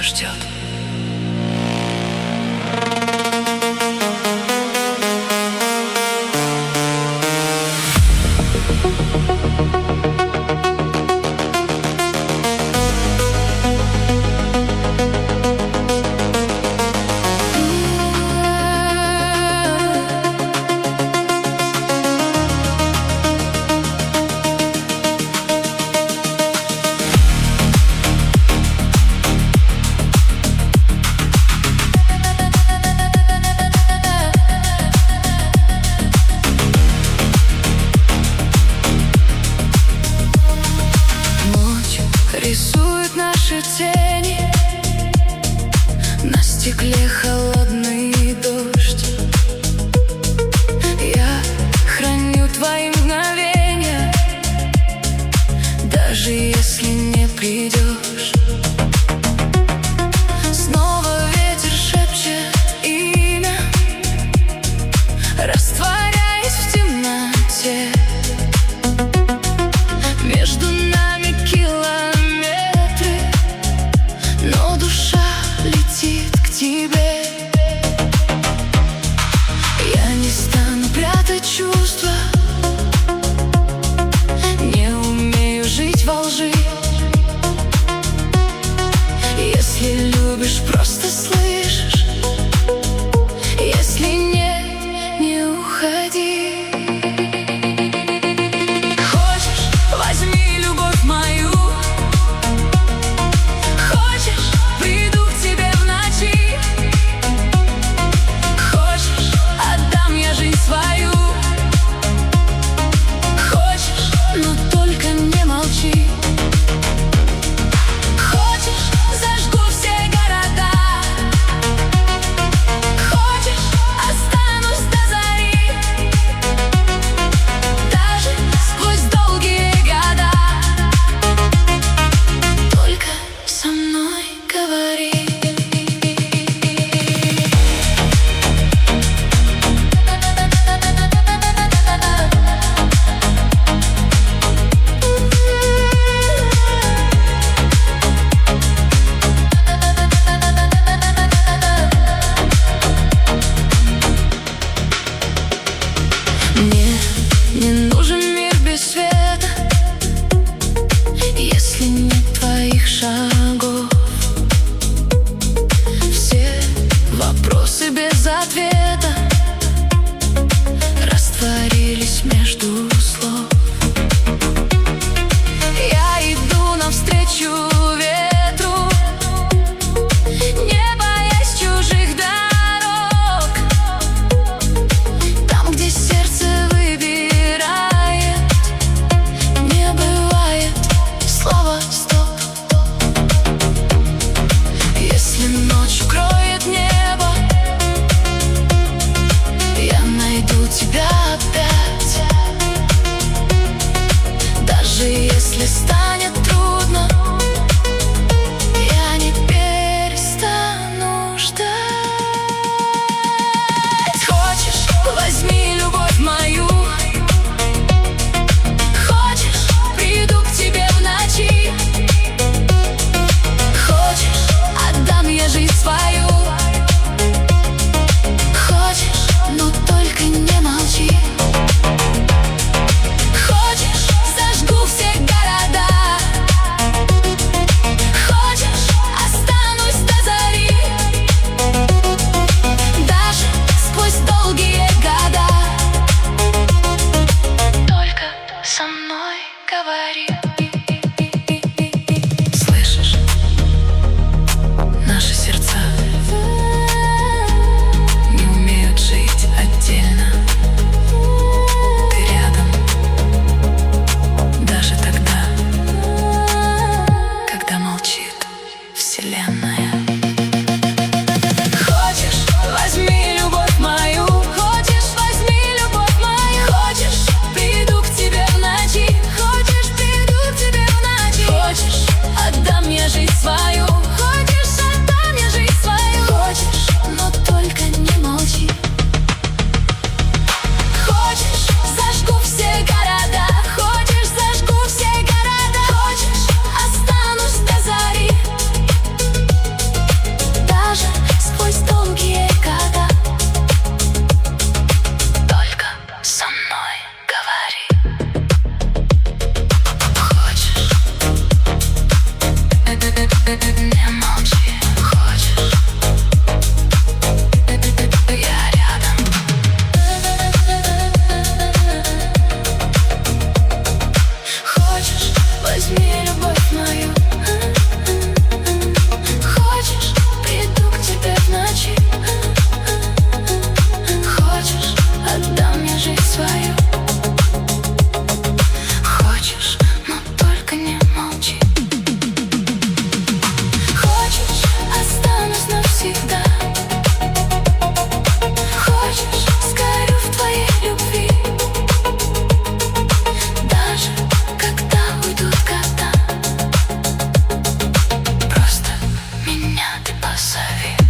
ждет. Рисует наши тени на стекле холодный дождь. Я храню твои мгновения, даже если не придешь. Снова ветер шепчет имя, растворяясь в темноте. Между нами километры, но душа летит к тебе. Я не стану прятать чувства, не умею жить во лжи. возьми любовь мою. Хочешь, приду к тебе в ночи. Хочешь, отдам мне жизнь свою. Хочешь, но только не молчи. Хочешь, останусь навсегда. Хочешь, сгорю в твоей любви. Даже когда уйдут года, просто меня ты позови.